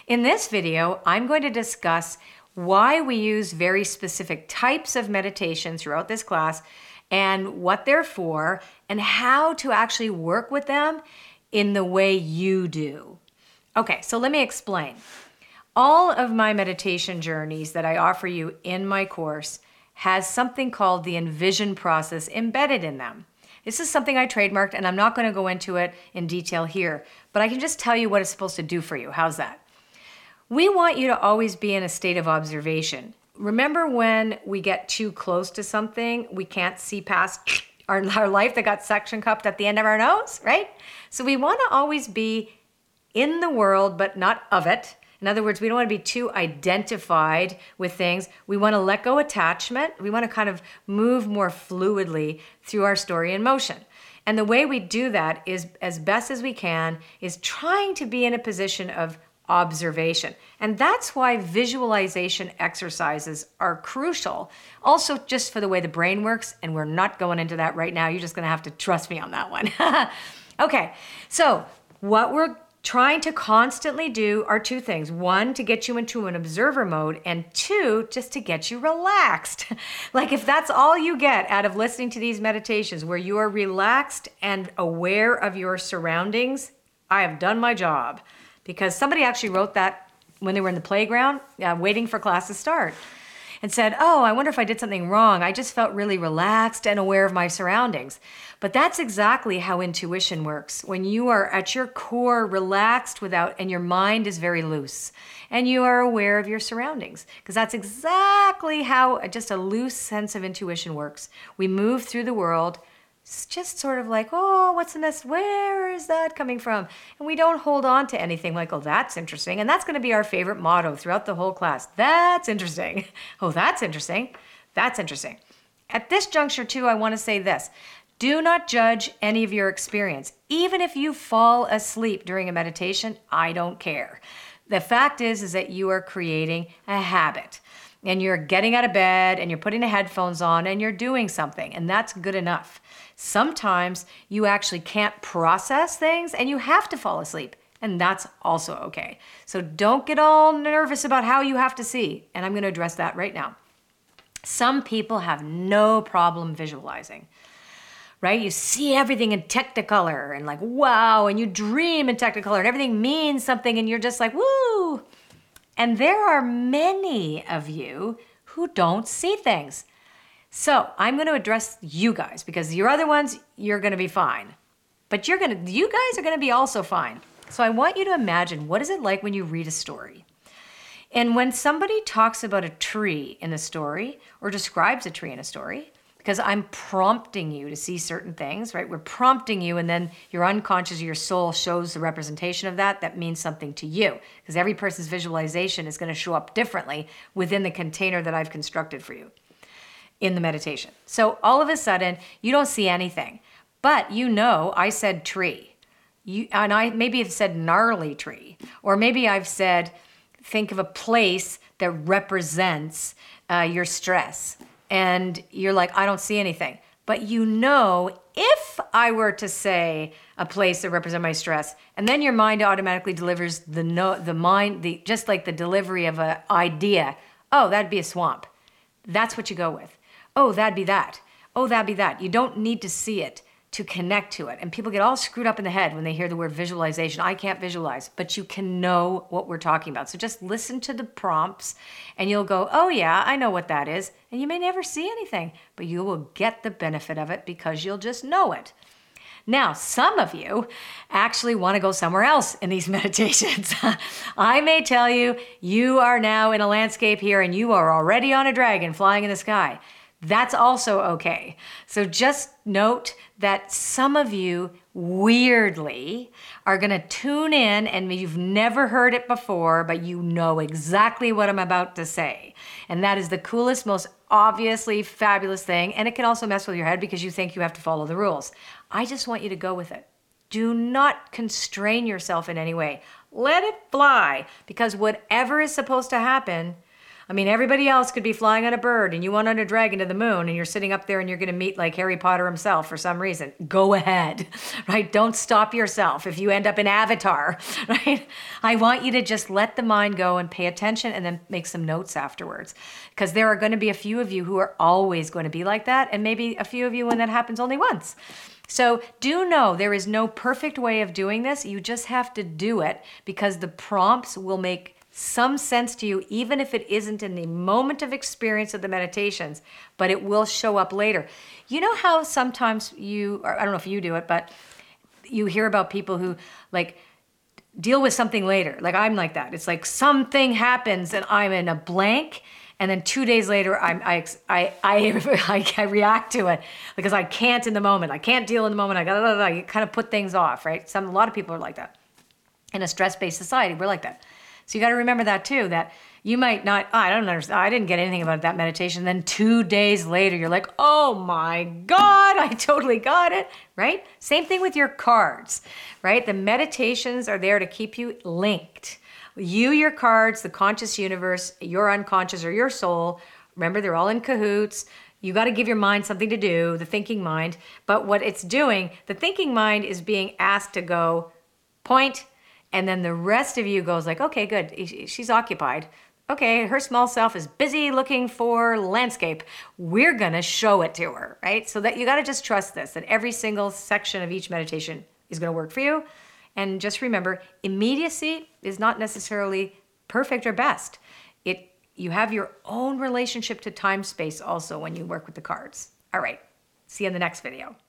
In this video, I'm going to discuss why we use very specific types of meditation throughout this class and what they're for and how to actually work with them in the way you do. Okay, so let me explain. All of my meditation journeys that I offer you in my course has something called the Envision process embedded in them. This is something I trademarked, and I'm not going to go into it in detail here, but I can just tell you what it's supposed to do for you. How's that? We want you to always be in a state of observation. Remember when we get too close to something, we can't see past our life that got suction cupped at the end of our nose, right? So we want to always be in the world, but not of it. In other words, we don't want to be too identified with things. We want to let go attachment. We want to kind of move more fluidly through our story in motion. And the way we do that is, as best as we can, is trying to be in a position of observation. And that's why visualization exercises are crucial. Also, just for the way the brain works, and we're not going into that right now. You're just going to have to trust me on that one. Okay, so what we're trying to constantly do are two things. One, to get you into an observer mode, and two, just to get you relaxed. Like if that's all you get out of listening to these meditations, where you are relaxed and aware of your surroundings, I have done my job. Because somebody actually wrote that when they were in the playground, waiting for class to start, and said, oh, I wonder if I did something wrong. I just felt really relaxed and aware of my surroundings. But that's exactly how intuition works. When you are at your core relaxed and your mind is very loose, and you are aware of your surroundings. Because that's exactly how just a loose sense of intuition works. We move through the world just sort of like, oh, what's in this? Where is that coming from? And we don't hold on to anything like, oh, that's interesting. And that's going to be our favorite motto throughout the whole class. That's interesting. Oh, that's interesting. That's interesting. At this juncture, too, I want to say this. Do not judge any of your experience. Even if you fall asleep during a meditation, I don't care. The fact is that you are creating a habit. And you're getting out of bed and you're putting the headphones on and you're doing something. And that's good enough. Sometimes you actually can't process things and you have to fall asleep. And that's also okay. So don't get all nervous about how you have to see. And I'm going to address that right now. Some people have no problem visualizing, right? You see everything in Technicolor and like, wow, and you dream in Technicolor and everything means something and you're just like, woo. And there are many of you who don't see things. So I'm going to address you guys because your other ones, you're going to be fine. But you guys are going to be also fine. So I want you to imagine, what is it like when you read a story? And when somebody talks about a tree in a story or describes a tree in a story, because I'm prompting you to see certain things, right? We're prompting you, and then your unconscious, your soul shows the representation of that. That means something to you, because every person's visualization is going to show up differently within the container that I've constructed for you in the meditation. So all of a sudden, you don't see anything, but you know I said tree. And I maybe have said gnarly tree, or maybe I've said, think of a place that represents your stress. And you're like, I don't see anything. But you know, if I were to say a place that represents my stress, and then your mind automatically delivers just like the delivery of an idea. Oh, that'd be a swamp. That's what you go with. Oh, that'd be that. Oh, that'd be that. You don't need to see it to connect to it. And people get all screwed up in the head when they hear the word visualization. I can't visualize, but you can know what we're talking about. So just listen to the prompts and you'll go, oh yeah, I know what that is. And you may never see anything, but you will get the benefit of it because you'll just know it. Now, some of you actually want to go somewhere else in these meditations. I may tell you, you are now in a landscape here and you are already on a dragon flying in the sky. That's also okay. So just note that some of you weirdly are going to tune in and you've never heard it before, but you know exactly what I'm about to say. And that is the coolest, most obviously fabulous thing. And it can also mess with your head because you think you have to follow the rules. I just want you to go with it. Do not constrain yourself in any way. Let it fly, because whatever is supposed to happen, I mean, everybody else could be flying on a bird and you want on a dragon to the moon and you're sitting up there and you're going to meet like Harry Potter himself for some reason. Go ahead, right? Don't stop yourself if you end up in Avatar, right? I want you to just let the mind go and pay attention and then make some notes afterwards. Because there are going to be a few of you who are always going to be like that, and maybe a few of you when that happens only once. So do know there is no perfect way of doing this. You just have to do it because the prompts will make some sense to you, even if it isn't in the moment of experience of the meditations, but it will show up later. You know how sometimes I don't know if you do it, but you hear about people who like deal with something later. Like I'm like that. It's like something happens and I'm in a blank. And then 2 days later, I react to it because I can't in the moment. I can't deal in the moment. You kind of put things off, right? A lot of people are like that. In a stress-based society, we're like that. So you got to remember that too, that you might not, I don't understand, I didn't get anything about that meditation. Then 2 days later, you're like, oh my God, I totally got it, right? Same thing with your cards, right? The meditations are there to keep you linked. You, your cards, the conscious universe, your unconscious or your soul, remember they're all in cahoots. You got to give your mind something to do, the thinking mind. But what it's doing, the thinking mind is being asked to go point, and then the rest of you goes like, okay, good, she's occupied. Okay, her small self is busy looking for landscape. We're gonna show it to her, right? So that you gotta just trust this, that every single section of each meditation is gonna work for you. And just remember, immediacy is not necessarily perfect or best. You have your own relationship to time space also when you work with the cards. All right, see you in the next video.